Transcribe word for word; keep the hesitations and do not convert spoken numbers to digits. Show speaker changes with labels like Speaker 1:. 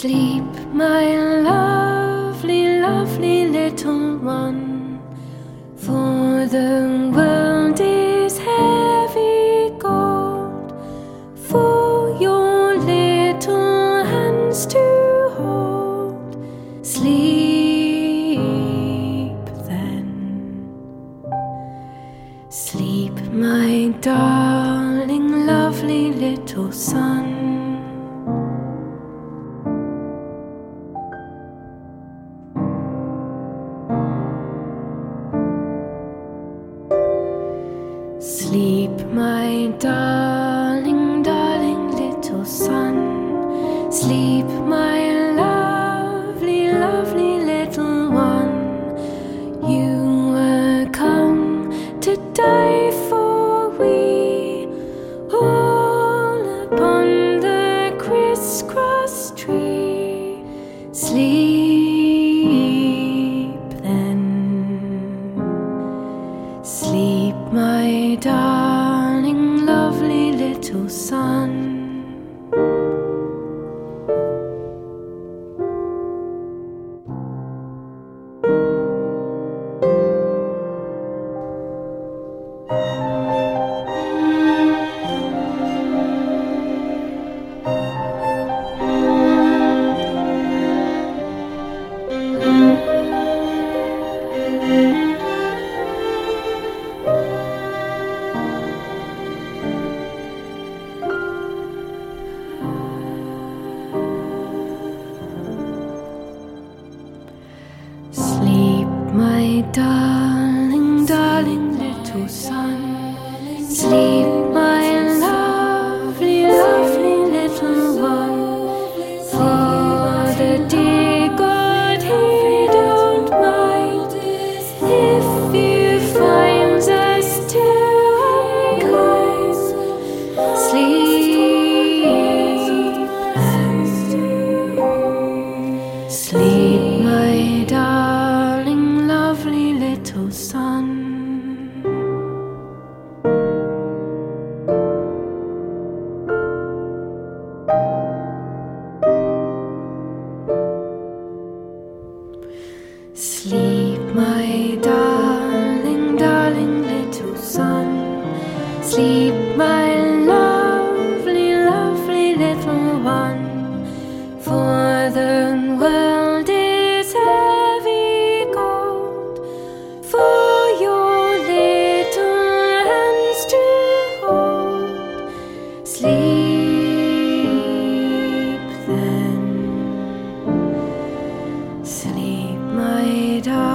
Speaker 1: Sleep, my lovely, lovely little one, for the world is heavy gold for your little hands to hold. Sleep then, sleep, my darling, lovely little son. Sleep, my darling, darling little son. Sleep, my lovely, lovely little one. You were come to die for we, all upon the crisscross tree. Sleep then, sleep, my darling, lovely little son. Sleep, my darling, darling little son. Sleep, my lovely, lovely little one. For the dear God, He don't mind if you find us too unkind. Sleep and sleep, my darling, lovely little son. Sleep, my darling, darling little son. Sleep, my lovely, lovely little one. For the world is heavy gold for your little hands to hold. Sleep then, sleep, my darling.